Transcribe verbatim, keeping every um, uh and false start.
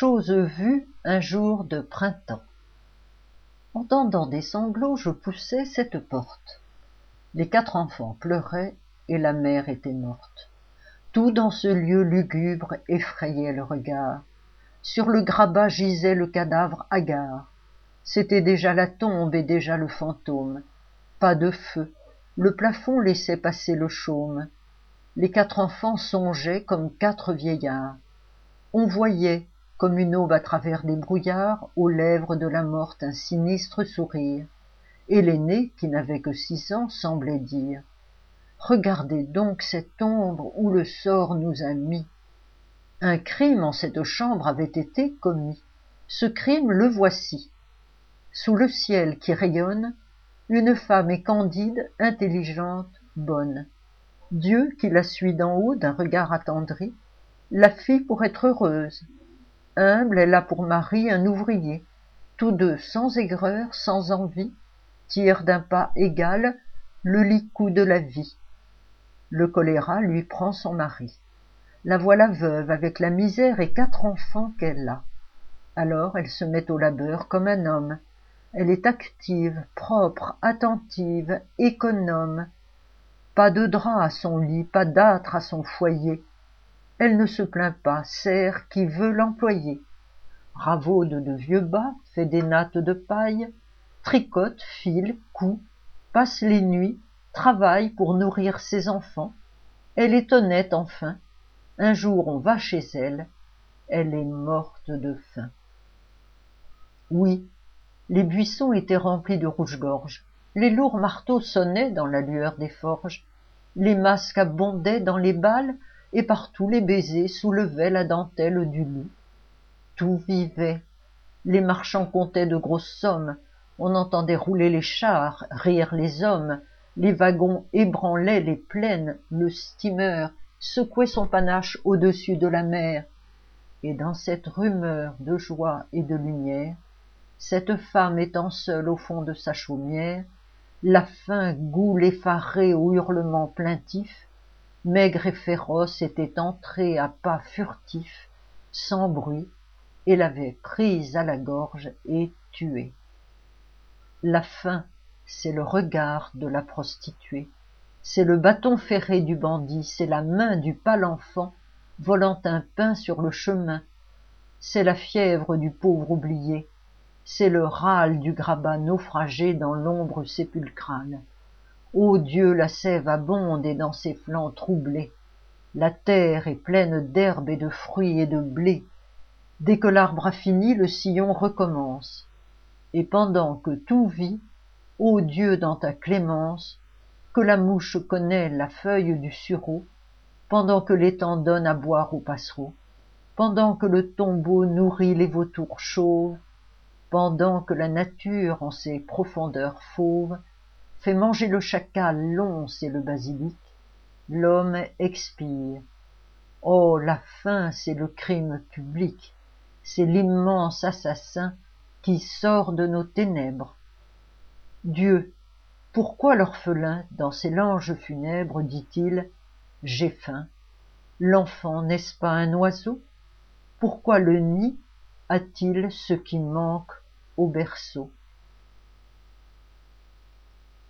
chose vue un jour de printemps. Entendant des sanglots, je poussai cette porte. Les quatre enfants pleuraient et la mère était morte. Tout dans ce lieu lugubre effrayait le regard. Sur le grabat gisait le cadavre hagard. C'était déjà la tombe et déjà le fantôme. Pas de feu, le plafond laissait passer le chaume. Les quatre enfants songeaient comme quatre vieillards. On voyait, comme une aube à travers des brouillards, aux lèvres de la morte un sinistre sourire. Et l'aîné, qui n'avait que six ans, semblait dire « Regardez donc cette ombre où le sort nous a mis. » Un crime en cette chambre avait été commis. Ce crime le voici. Sous le ciel qui rayonne, une femme est candide, intelligente, bonne. Dieu, qui la suit d'en haut d'un regard attendri, la fit pour être heureuse. Humble, elle a pour mari un ouvrier. Tous deux, sans aigreur, sans envie, tirent d'un pas égal le licou de la vie. Le choléra lui prend son mari. La voilà veuve avec la misère et quatre enfants qu'elle a. Alors elle se met au labeur comme un homme. Elle est active, propre, attentive, économe. Pas de drap à son lit, pas d'âtre à son foyer. Elle ne se plaint pas, sert qui veut l'employer. Ravaude de vieux bas, fait des nattes de paille, tricote, file, coud, passe les nuits, travaille pour nourrir ses enfants. Elle est honnête enfin. Un jour on va chez elle, elle est morte de faim. Oui, les buissons étaient remplis de rouge-gorge, les lourds marteaux sonnaient dans la lueur des forges, les masques abondaient dans les balles, et partout les baisers soulevaient la dentelle du loup. Tout vivait, les marchands comptaient de grosses sommes, on entendait rouler les chars, rire les hommes, les wagons ébranlaient les plaines, le steamer secouait son panache au-dessus de la mer, et dans cette rumeur de joie et de lumière, cette femme étant seule au fond de sa chaumière, la faim goule effarée aux hurlements plaintifs, maigre et féroce était entrée à pas furtifs, sans bruit, et l'avait prise à la gorge et tuée. La faim, c'est le regard de la prostituée, c'est le bâton ferré du bandit, c'est la main du pâle enfant volant un pain sur le chemin, c'est la fièvre du pauvre oublié, c'est le râle du grabat naufragé dans l'ombre sépulcrale. Ô Dieu, la sève abonde et dans ses flancs troublés, la terre est pleine d'herbe et de fruits et de blé. Dès que l'arbre a fini, le sillon recommence. Et pendant que tout vit, ô Dieu dans ta clémence, que la mouche connaît la feuille du sureau, pendant que l'étang donne à boire aux passereaux, pendant que le tombeau nourrit les vautours chauves, pendant que la nature en ses profondeurs fauves fait manger le chacal, l'once et le basilic, l'homme expire. Oh, la faim, c'est le crime public, c'est l'immense assassin qui sort de nos ténèbres. Dieu, pourquoi l'orphelin, dans ses langes funèbres, dit-il « J'ai faim ». L'enfant, n'est-ce pas un oiseau? Pourquoi le nid a-t-il ce qui manque au berceau?